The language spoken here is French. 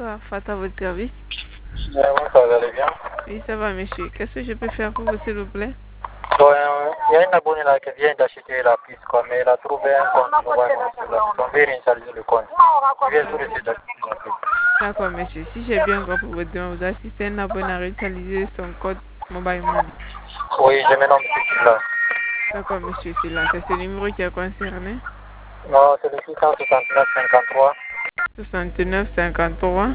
bonsoir. Fata, votre service. Bonsoir, vous allez bien? Oui, ça va, monsieur. Qu'est-ce que je peux faire pour vous, s'il vous plaît? Bon, il y a une abonnée là qui vient d'acheter la puce, quoi, mais elle a trouvé un compte normalement sur la puce. On veut réinitialiser le compte. Je viens juste essayer d'acheter la puce. D'accord, monsieur. Si j'ai bien compris votre demande, vous assistez un abonné à réutiliser son code Mobile Money. Oui, je me nomme là. D'accord, monsieur. C'est là. C'est ce numéro qui est concerné. Non, c'est le 669 53. 69 53